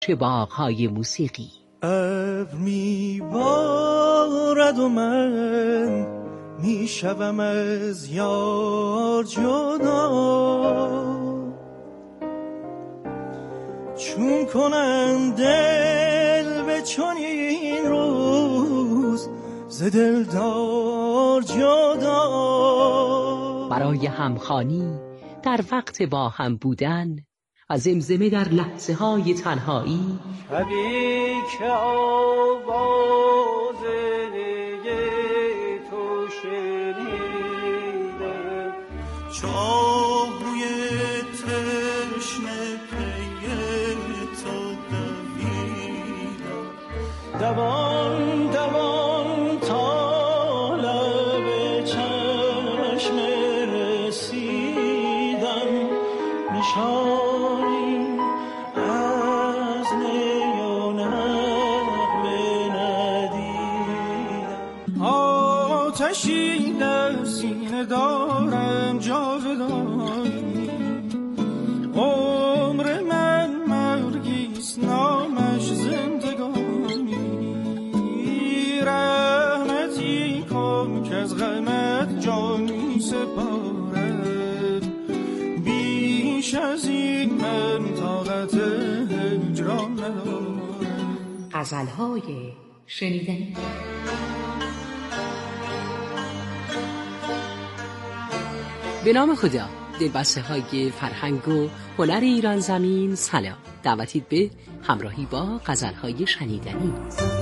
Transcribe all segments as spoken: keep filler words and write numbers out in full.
چه باغ‌های موسیقی. ابر میبارد و من میشوم از یار جدا، چون کنم دل به چنین روز ز دلدار جدا. برای همخوانی در وقت با هم بودن و زمزمه در لحظه های تنهایی، شبی که آواز تو شنیدم، چاهوی تشنه پی تو دویدم، دوان دوان تا لب چشم رسیدم، نشانی از نی و نغمه ندیدم. آتشی در سینه دارم جاودانی، عمر من مرگیست نامش زندگانی، رحمتی کن که از غمت جانی سپارد، بیش از این من طاقت هجران ندارم. غزل‌های شنیدنی. به نام خدا. دلبسته های فرهنگ و هنر ایران زمین، سلام. دعوتید به همراهی با غزل‌های شنیدنی.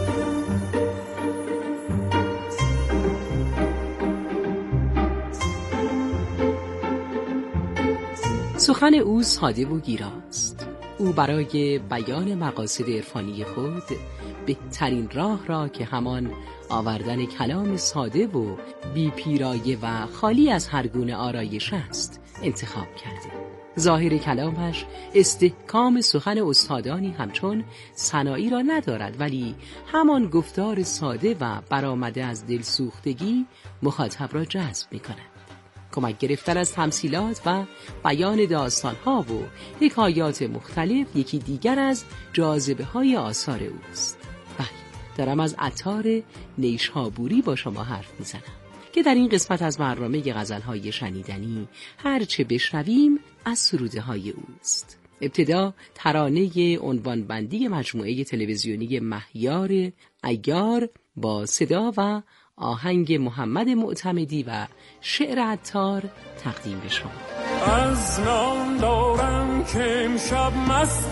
سخن او ساده و گیراست. او برای بیان مقاصد عرفانی خود بهترین راه را که همان آوردن کلام ساده و بی پیرایه و خالی از هر گونه آرایش است انتخاب کرده. ظاهر کلامش استحکام سخن استادانی همچون سنایی را ندارد، ولی همان گفتار ساده و برآمده از دلسوختگی مخاطب را جذب می کند. کمک گرفتن از تمثیلات و بیان داستان‌ها و حکایات مختلف یکی دیگر از جاذبه های آثار اوست. بله، دارم از عطار نیشابوری با شما حرف میزنم که در این قسمت از برنامه غزل‌های شنیدنی هر چه بشنویم از سروده های اوست. ابتدا ترانه عنوانبندی مجموعه تلویزیونی مهیار عیار با صدا و آهنگ محمد معتمدی و شعر عطار تقدیم به شما. از نام دارم که امشب مست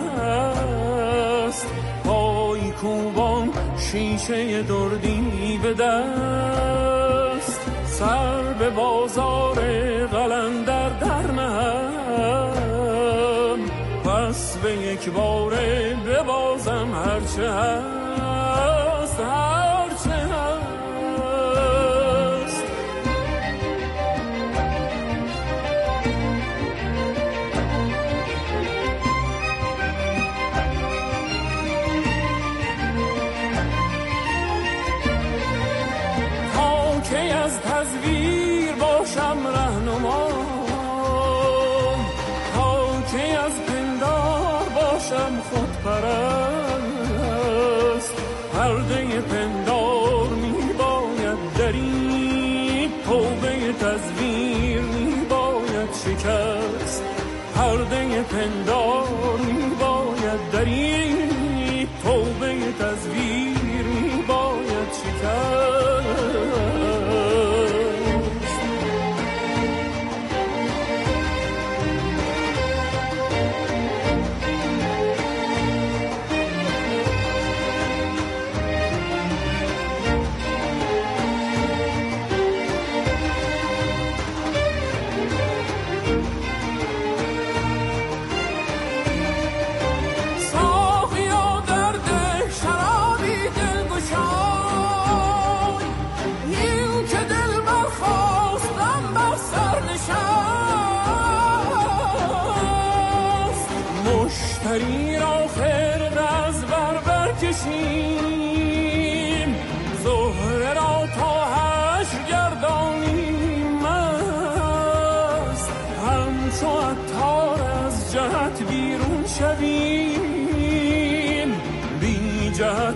مست، پای کوبان شیشه دردی به دست، سر به بازار قلندر در نهم، پس به یک باره ببازم هرچه هست هرچه هست. از تزویر باشم رهنما، تا که از پندار باشم خودپرست، پرده پندار می باید دری، توبه تزویر می باید شکست، پرده پندار می باید دری، توبه تزویر می باید شکست.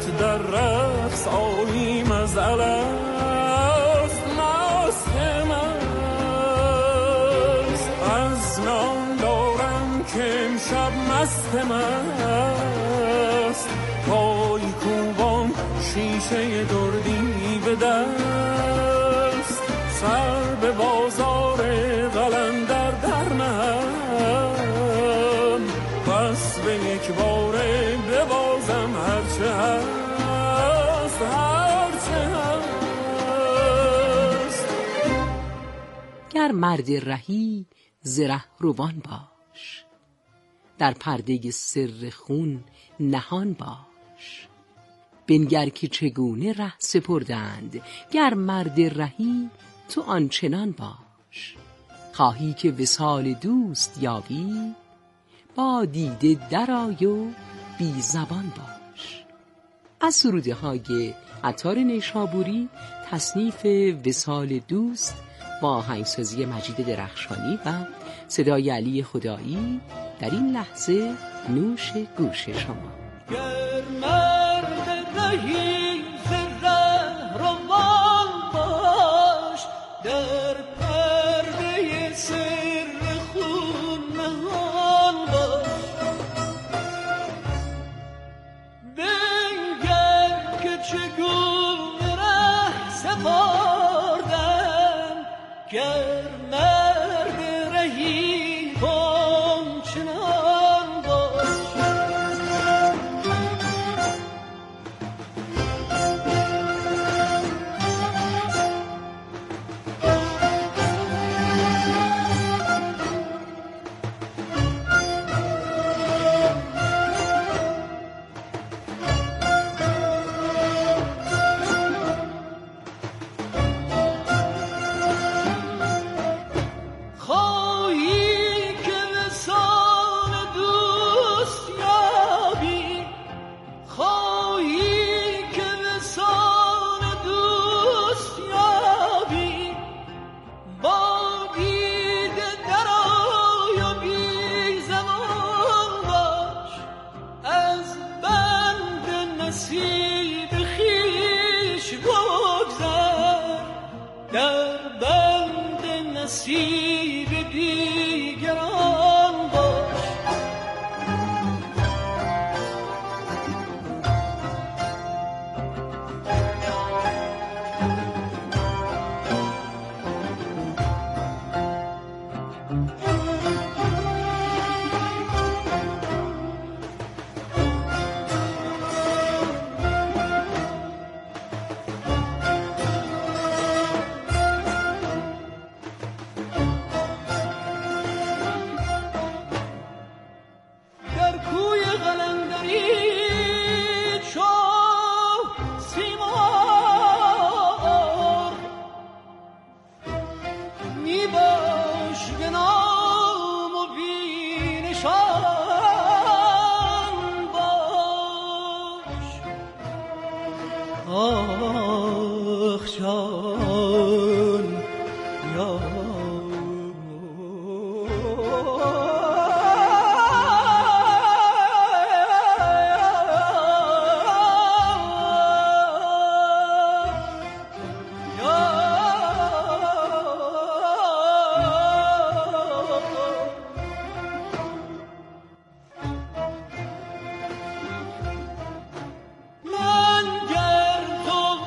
غمت در رقص آییم از الست مست مست از نام دارم که امشب مست مست پای کوبان شیشه دردی به دست سر به بازار قلندر در نهم پس به یک باره ببازم هرچه هست هرچه هست. گر مرد رهی ز ره روان باش، در پرده سر خون نهان باش. بنگر که چگونه ره سپردند، گر مرد رهی تو آنچنان باش. خواهی که وصال دوست یابی، با دیده درآی و بی زبان باش. از سروده های عطار نیشابوری، تصنیف وصال دوست با آهنگسازی مجید درخشانی و صدای علی خدایی، در این لحظه نوش گوش شما. گر مرد رهی ز ره روان باش، در پرده سر خون نهان باش. بنگر که چگونه ره سپردم، گر مرد رهی آنچنان باش. در بند نصیب دیگران باش. آخ جان یا من گر تو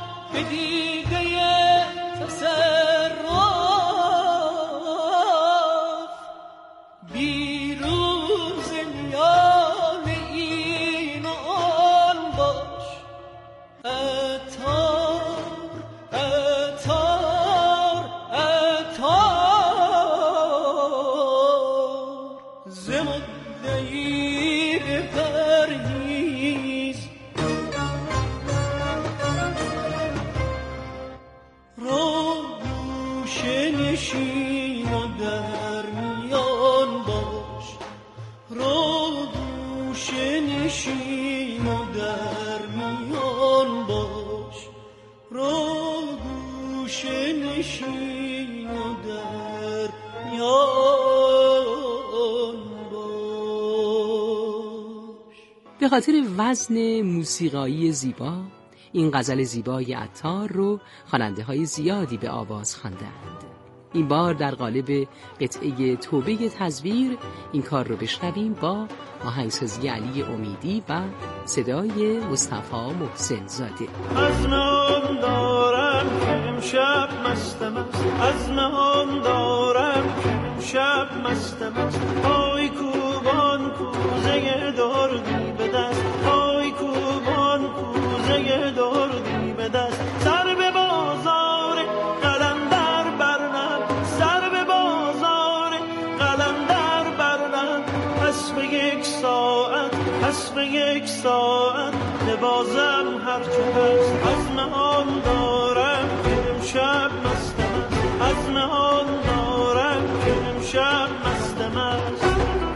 به خاطر وزن موسیقایی زیبا این غزل زیبای عطار رو خواننده های زیادی به آواز خواندند. این بار در قالب قطعه توبه تزویر این کار رو بشنویم با آهنگسازی علی امیدی و صدای مصطفی محسن زاده. عزم دارم که امشب مستم است، عزم دارم که امشب مستم است، پای کوبان کوزه دردی به دست، پای کوبان کوزه دردی به دست، سر به بازار قلندر برنم، سر به بازار قلندر برنم، پس به یک ساعت پس به یک ساعت نوازم هرچه هست، عزم آن دارم که امشب مستم است، عزم آن دارم که امشب مستم است.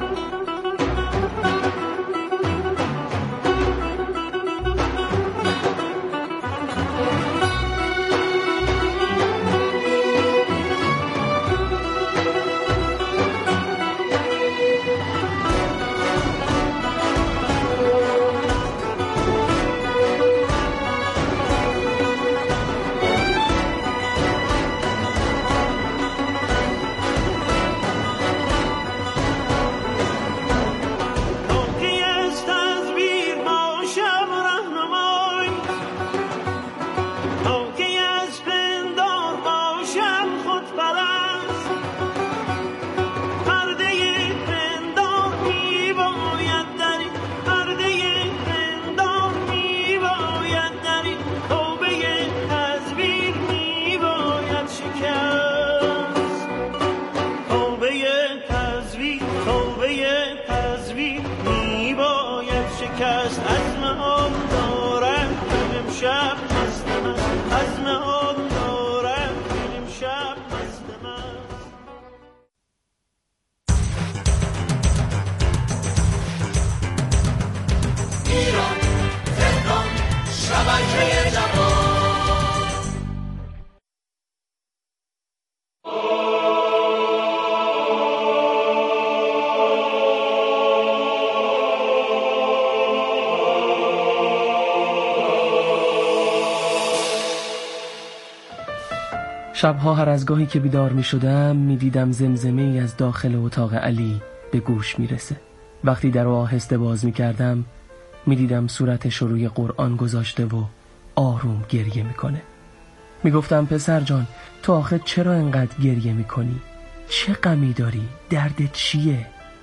شبها هر از گاهی که بیدار می شدم می دیدم زمزمه ای از داخل اتاق علی به گوش می رسه. وقتی در رو آهسته باز می کردم می دیدم صورتش رو روی قرآن گذاشته و آروم گریه می کنه. می گفتم پسر جان تو آخه چرا انقدر گریه می کنی؟ چه غمی داری؟ دردت چیه؟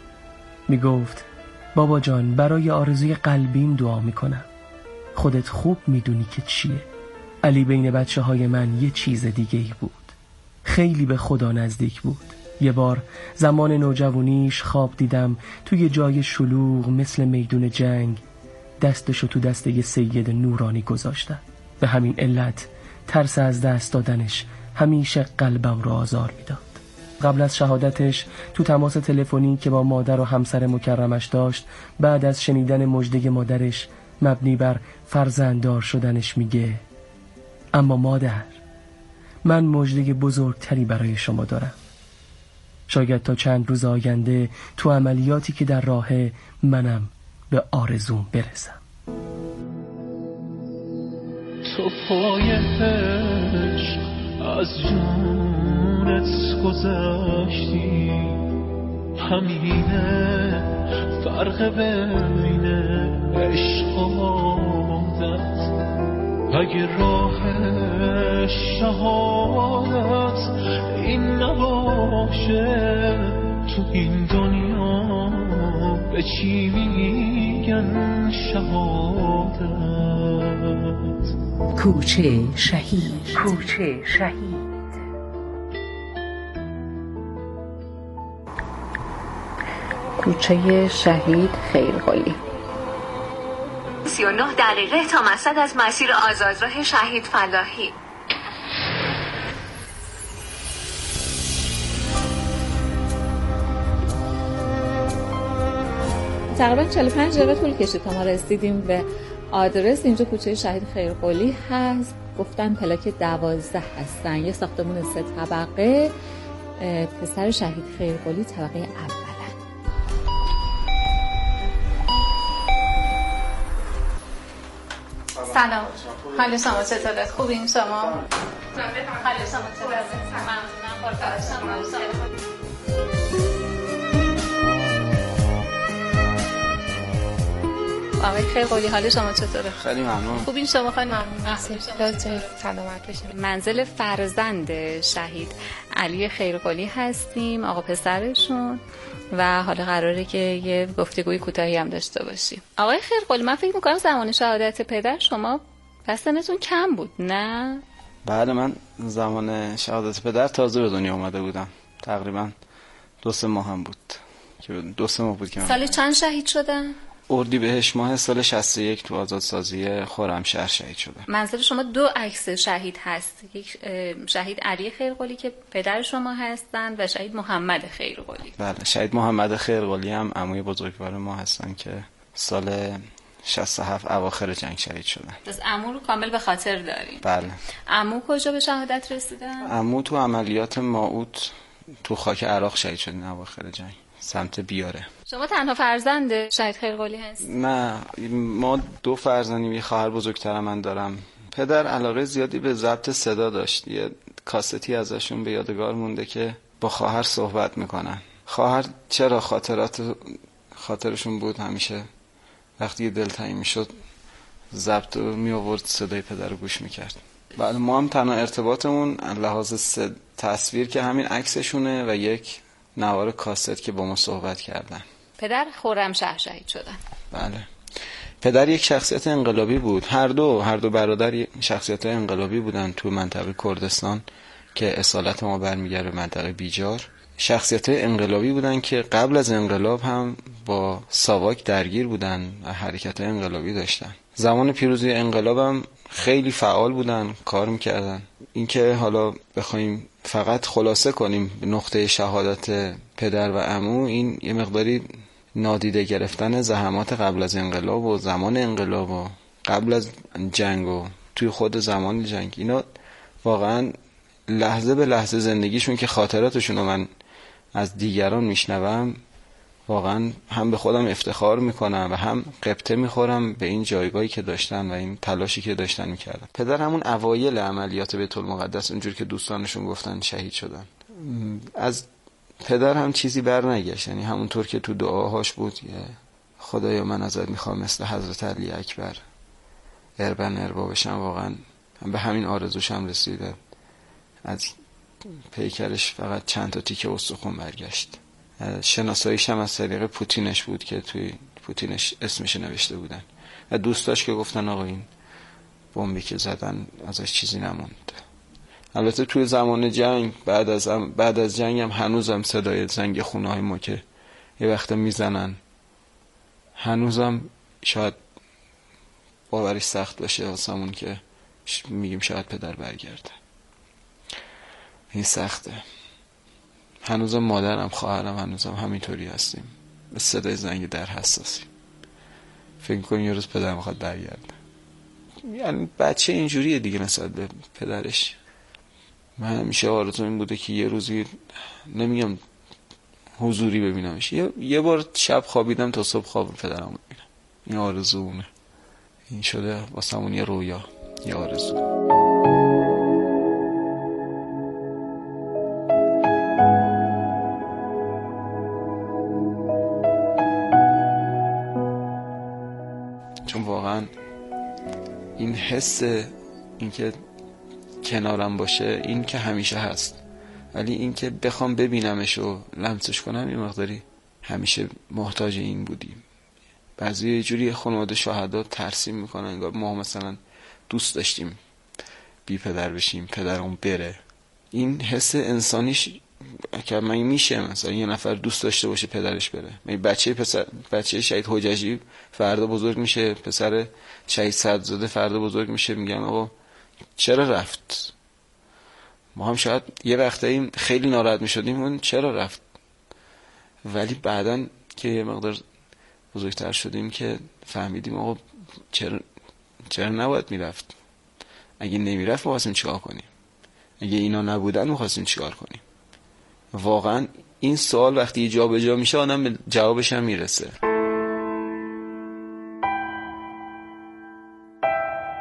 می گفت بابا جان برای آرزوی قلبیم دعا می کنم. خودت خوب می دونی که چیه. علی بین بچه های من یه چیز دیگه ای بود. خیلی به خدا نزدیک بود. یه بار زمان نوجوانیش خواب دیدم توی جای شلوغ مثل میدون جنگ دستشو تو دست یه سید نورانی گذاشتن. به همین علت ترس از دست دادنش همیشه قلبم رو آزار میداد. قبل از شهادتش تو تماس تلفنی که با مادر و همسر مکرمش داشت بعد از شنیدن مژده مادرش مبنی بر فرزنددار شدنش میگه اما مادر من مژده بزرگتری برای شما دارم. شاید تا چند روز آینده تو عملیاتی که در راهه منم به آرزوم برسم. تو پای عشق از جونت گذشتی، همینه فرق بین عشق و عادت. اگه راه شهادت این نباشه تو این دنیا به چی میگن شهادت؟ کوچه شهید، کوچه شهید. کوچه شهید خیرقلی. سی و نه دقیقه تا مصد از مسیر آزادراه شهید فلاحی. تقریبا چهل و پنج دقیقه طول کشید تا ما رسیدیم به آدرس. اینجا کوچه شهید خیرقلی هست. گفتن پلاک دوازده هستن. یه ساختمون سه طبقه. پسر شهید خیرقلی طبقه اول. سلام، حال شما چطوره؟ خوبین شما؟ حال شما چطوره؟ ممنونم، خدا شما. آقای خیرقلی، حال شما چطوره؟ خیلی ممنون. خوبین شما؟ خیلی ممنون. سلامت باشید. منزل فرزند شهید علی خیرقلی هستیم، آقا پسرشون، و حالا قراره که یه گفتگوی کوتاهی هم داشته باشیم. آقای خیرقلی، من فکر می‌کنم زمان شهادت پدر شما پس سنتون کم بود، نه؟ بله، من زمان شهادت پدر تازه به دنیا اومده بودم. تقریبا دو سه ماه هم بود که دو سه ماه بود که من سال چند شهید شدن؟ اردیبهشت ماه سال شصت و یک تو آزادسازی خرمشهر شهید شدم. منزل شما دو عکس شهید هست، یک شهید علی خیرقلی که پدر شما هستن و شهید محمد خیرقلی. بله، شهید محمد خیرقلی هم عموی بزرگوار ما هستن که سال شصت و هفت اواخر جنگ شهید شدن. پس عمو رو کامل به خاطر داریم. بله. عمو کجا به شهادت رسیدن؟ عمو تو عملیات ماعود تو خاک عراق شهید شدن اواخر جنگ، سمت بیاره. شما تنها فرزند شهید خیرقلی هست؟ نه، ما دو فرزندیم، یه خواهر بزرگتر من دارم. پدر علاقه زیادی به ضبط صدا داشت. یه کاستی ازشون به یادگار مونده که با خواهر صحبت میکنن. خواهر چرا خاطرات خاطرشون بود، همیشه وقتی دلتنگ میشد ضبط می آورد، صدای پدر رو گوش میکرد. بعد ما هم تنها ارتباطمون لحاظ تصویر که همین عکسشونه و یک نوار کاست که با ما صحبت کردن. پدر خرمشهر شهید شدن. بله. پدر یک شخصیت انقلابی بود. هر دو هر دو برادر شخصیت انقلابی بودن تو منطقه کردستان که اصالت ما برمیگرده به منطقه بیجار. شخصیت انقلابی بودن که قبل از انقلاب هم با ساواک درگیر بودن و حرکت انقلابی داشتن. زمان پیروزی انقلاب هم خیلی فعال بودن، کار میکردن. اینکه حالا بخوایم فقط خلاصه کنیم نقطه شهادت پدر و عمو، این یه مقداری نادیده گرفتن زحمات قبل از انقلاب و زمان انقلاب و قبل از جنگ و توی خود زمان جنگ. اینا واقعا لحظه به لحظه زندگیشون که خاطراتشون رو من از دیگران میشنوم، واقعا هم به خودم افتخار میکنم و هم قبطه میخورم به این جایگاهی که داشتن و این تلاشی که داشتن میکردن. پدر همون اوایل عملیات بیت المقدس اونجور که دوستانشون گفتن شهید شدن. از پدر هم چیزی بر نگشت، یعنی همونطور که تو دعاهاش بود، یه خدایا من ازت میخوام مثل حضرت علی اکبر اربن اربا بشم. واقعا به همین آرزوش هم رسیده. از پیکرش فقط چند تا تیکه استخون برگشت. شناساییش هم از طریق پوتینش بود که توی پوتینش اسمش نوشته بودن و دوستاش که گفتن آقا این بمبی که زدن ازش چیزی نموند. البته توی زمان جنگ بعد از بعد از جنگ هم هنوزم صدای زنگ خونه های ما که یه وقت میزنن، هنوزم شاید باورش سخت باشه واسمون که میگیم شاید پدر برگرده. این سخته. هنوزم مادرم، خواهرم هنوزم همینطوری هستیم، به صدای زنگ در حساسیم. فکر کنم یه روز پدر میخواد برگرده. یعنی بچه اینجوریه دیگه نسبت به پدرش. من همیشه آرزو این بوده که یه روزی، نمیگم حضوری ببینمش، یه, یه بار شب خوابیدم تا صبح خواب پدرم ببینم. این آرزوونه. این شده واسمون یه رویا، یه آرزو. چون واقعا این حس این که کنارم باشه، این که همیشه هست، ولی این که بخوام ببینمش و لمسش کنم یه مقداری همیشه محتاج این بودیم. بعضی یه جوری خانواده شهدا ترسیم میکنن انگار ما مثلا دوست داشتیم بی پدر بشیم، پدرمون بره. این حس انسانیش که من میشه مثلا یه نفر دوست داشته باشه پدرش بره. من بچه پسر بچه شهید حججی فردا بزرگ میشه، پسر شهید صدرزاده فردا بزرگ میشه، میگن آقا چرا رفت؟ ما هم شاید یه وقتایی خیلی ناراحت میشدیم اون چرا رفت، ولی بعدن که یه مقدار بزرگتر شدیم که فهمیدیم آقا چرا چرا نباید میرفت. اگه نمیرفت ما خواستیم چیکار کنیم؟ اگه اینا نبودن ما خواستیم چیکار کنیم؟ واقعا این سوال وقتی جا به جا میشه آدم به جوابش هم میرسه.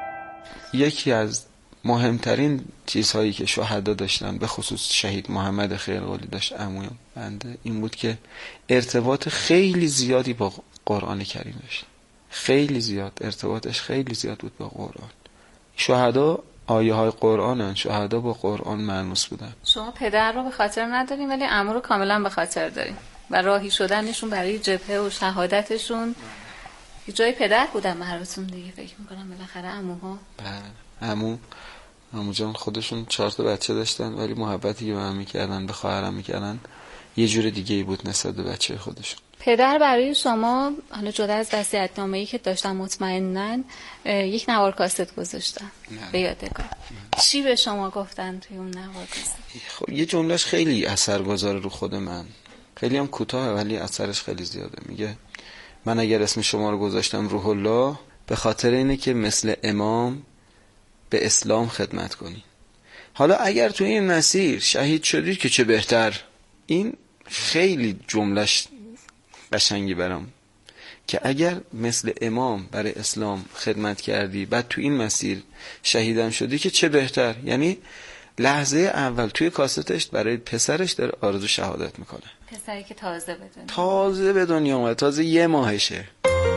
یکی از مهمترین چیزهایی که شهدا داشتن، به خصوص شهید محمد خیرقلی داشت عموی بنده، این بود که ارتباط خیلی زیادی با قرآن کریم داشت. خیلی زیاد ارتباطش خیلی زیاد بود با قرآن. شهدا آیه های قرآنن، شهدا با قرآن مانوس بودن. شما پدر رو به خاطر ندارین ولی عمو رو کاملا به خاطر دارین و راهی شدنشون برای جبهه و شهادتشون جای پدر بودن براتون دیگه. فکر میکنم بالاخره عموها. بله عمو عمو جان خودشون چهار تا بچه داشتن ولی محبتی که به من میکردن، به خواهرم میکردن، یه جور دیگه ای بود نسبت به بچه خودشون. پدر برای شما حالا جدا از وصیت‌نامه‌ای که داشتن مطمئناً یک نوار کاست گذاشتن به یادگار. چی به شما گفتن توی اون نوار کاست؟ خب یه جملهش خیلی اثرگذار رو خود من، خیلی هم کوتاه ولی اثرش خیلی زیاده. میگه من اگر اسم شما رو گذاشتم روح الله به خاطر اینه که مثل امام به اسلام خدمت کنی. حالا اگر توی این مسیر شهید شدید که چه بهتر. این خیلی جملهش قشنگی برام که اگر مثل امام برای اسلام خدمت کردی بعد تو این مسیر شهیدم شدی که چه بهتر. یعنی لحظه اول توی کاستش برای پسرش داره آرزو شهادت میکنه. پسری که تازه به دنیا تازه به دنیا اومده، تازه یه ماهشه.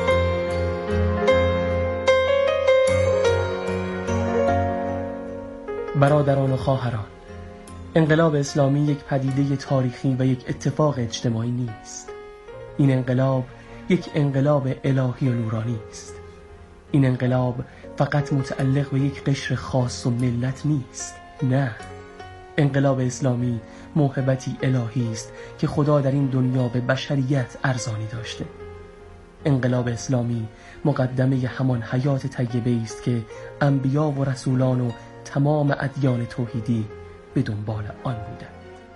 برادران و خواهران، انقلاب اسلامی یک پدیده تاریخی و یک اتفاق اجتماعی نیست. این انقلاب یک انقلاب الهی و نورانی است. این انقلاب فقط متعلق به یک قشر خاص و ملت نیست. نه، انقلاب اسلامی موهبتی الهی است که خدا در این دنیا به بشریت ارزانی داشته. انقلاب اسلامی مقدمه همان حیات طیبه است که انبیا و رسولان و تمام ادیان توحیدی به دنبال آن بودند.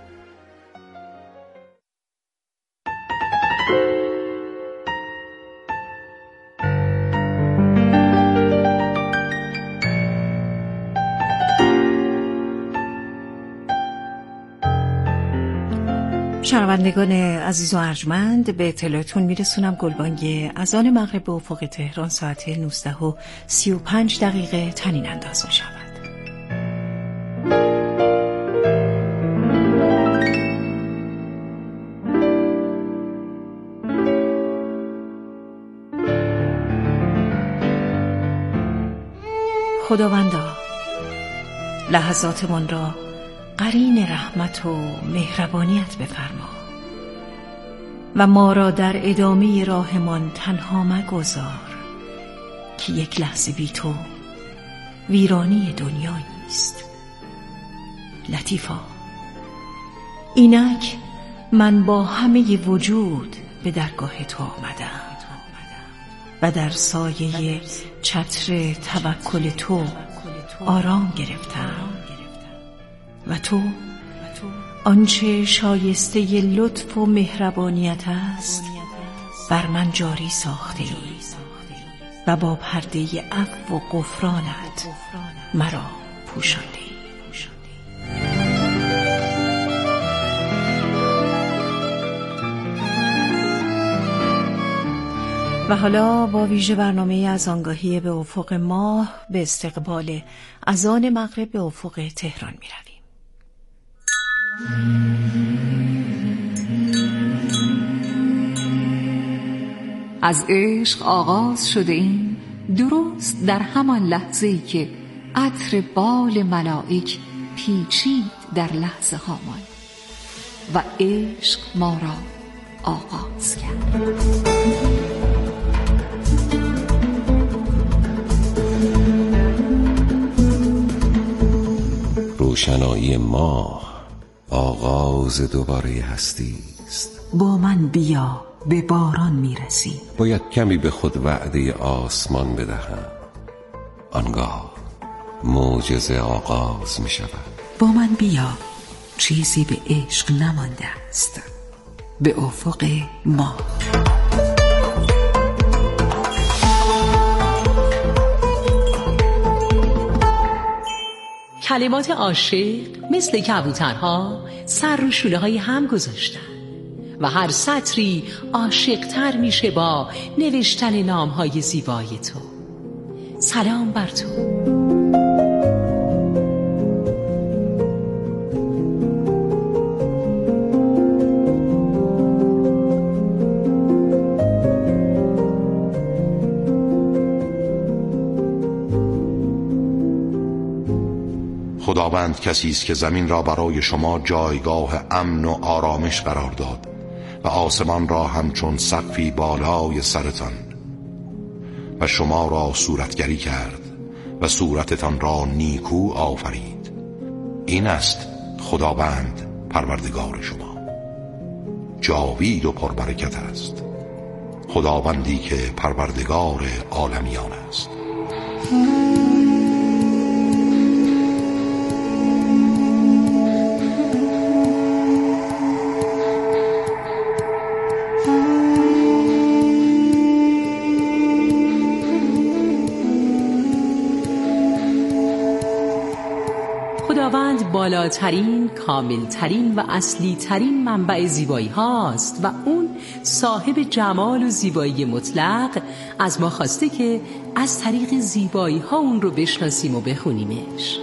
شنوندگان عزیز و ارجمند، به اطلاعتون میرسونم گلبانگ اذان مغرب به افق تهران ساعت نوزده و سی و پنج دقیقه طنین انداز می شود. خداوندا لحظاتمان را قرین رحمت و مهربانیت بفرما و ما را در ادامه راهمان تنها مگذار که یک لحظه بی تو ویرانی دنیایی است. لطیفا، اینک من با همه وجود به درگاه تو آمدم و در سایه چتر توکل تو آرام گرفتم و تو آنچه شایسته لطف و مهربانیت است بر من جاری ساخته ای و با پرده عفو و غفرانت مرا پوشانده ای. و حالا با ویژه برنامه از آنگاهی به افق ماه به استقبال اذان مغرب به افق تهران می رویم. از عشق آغاز شده این درست در همان لحظه‌ای که عطر بال ملائک پیچید در لحظه هامان و عشق ما را آغاز کرد. روشنایی ماه آغاز دوباره هستی است. با من بیا به باران میرسی. باید کمی به خود وعده آسمان بدهم، آنگاه معجزه آغاز می شود. با من بیا، چیزی به عشق نمانده است. به افق ما. کلمات عاشق مثل کبوترها سر رو شونه های هم گذاشتن و هر سطری عاشق‌تر میشه با نوشتن نام‌های زیبای تو. سلام بر تو. خداوند کسی است که زمین را برای شما جایگاه امن و آرامش قرار داد و آسمان را همچون سقفی بالای سرتان و شما را صورتگری کرد و صورتتان را نیکو آفرید. این است خداوند پروردگار شما، جاوید و پربرکت است، خداوندی که پروردگار عالمیان است. خداوند بالاترین، کاملترین و اصلی ترین منبع زیبایی هاست و اون صاحب جمال و زیبایی مطلق از ما خواسته که از طریق زیبایی ها اون رو بشناسیم و بخونیمش.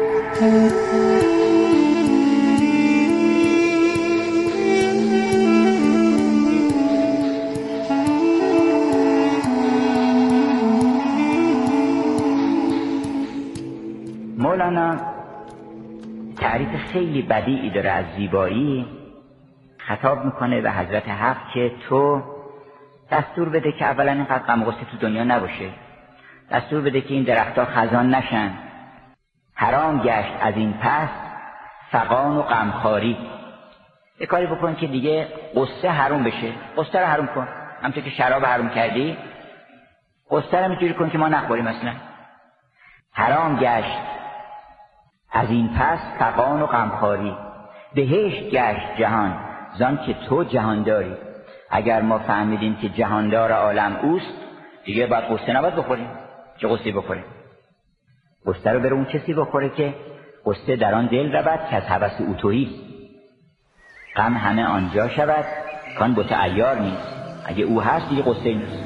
مولانا تعریف خیلی بدیعی داره از زیبایی. خطاب میکنه به حضرت حق که تو دستور بده که اولا اینقدر غم و غصه تو دنیا نباشه، دستور بده که این درختها خزان نشن، حرام گشت از این پس فغان و غمخواری. یه کاری بکن که دیگه غصه حرام بشه، غصه رو حرام کن، همچون که شراب حرام کردی غصه رو میتونی کن که ما نخوریم. مثلا حرام گشت از این پس فغان و غمخواری، بهشت گشت جهان زان که تو جهان داری. اگر ما فهمیدیم که جهاندار عالم اوست، دیگه باید قصه نباید بخوریم. چه قصه بخوریم؟ قصه رو بره اون کسی بخوره که قصه در آن دل رود که از هوس او تویی. غم همه آنجا شود کان بت عیار نیست. اگه او هست دیگه قصه نیست.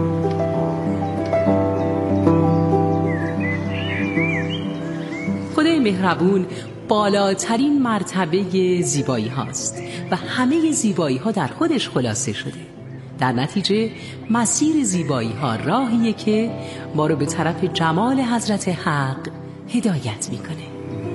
خدای مهربون بالاترین مرتبه زیبایی هاست و همه زیبایی ها در خودش خلاصه شده. در نتیجه مسیر زیبایی ها راهیه که ما رو به طرف جمال حضرت حق هدایت میکنه.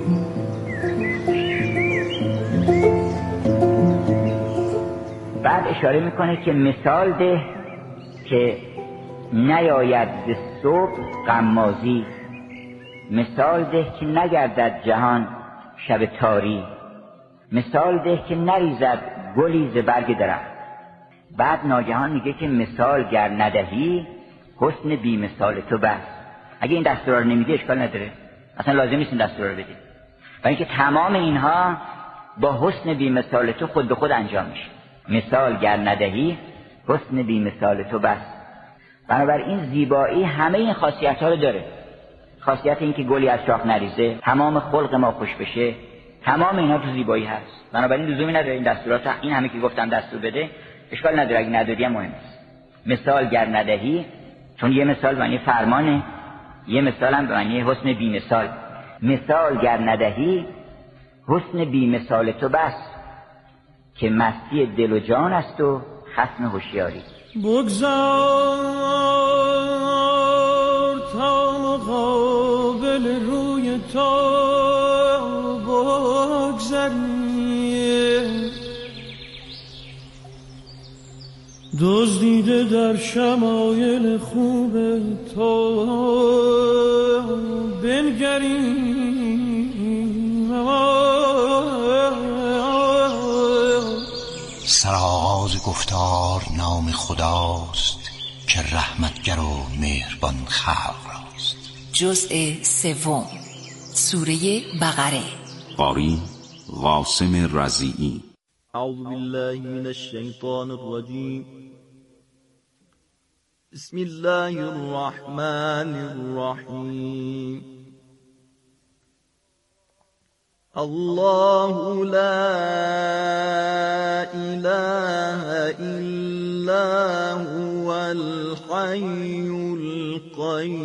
بعد اشاره میکنه که مثال ده که نیاید ز صبح غمازی، مثال ده که نگردد جهان شب تاری، مثال ده که نریزد گلی ز برگ درخت. بعد ناگهان میگه که مثال گر ندهی حسن بی مثال تو بس. اگه این دستورا رو نمیدی اشکال نداره، اصلا لازم نیست این دستورا رو بدی، و اینکه تمام اینها با حسن بی مثال تو خود به خود انجام میشه. مثال گر ندهی حسن بی مثال تو بس. بنابراین زیبایی همه این خاصیت ها رو داره. خاصیت این که گلی از شاخ نریزه، تمام خلق ما خوش بشه، تمام اینا تو زیبایی هست. بنابراین لزومی نداره این دستورات، این همه که گفتم دستور بده اشکال نداره، اگه نداری هم مهم نیست. مثال گر ندهی، چون یه مثال معنی فرمانه، یه مثال هم به معنی حسن بی مثال. مثال گر ندهی حسن بی مثال تو بس، که مستی دل و جان است و خصم هوشیاری. بگذار تا مقابل روی تو بگذری، دزدیده در شمایل خوب تو بنگری. سرآغاز گفتار نام خداست که رحمتگر و مهربان خلق راست. جزء سوم، سوره بقره. قاری قاسم رضیعی. اعوذ بالله من الشیطان الرجیم. بسم الله الرحمن الرحیم. الله لا اله الا هو الحي القيوم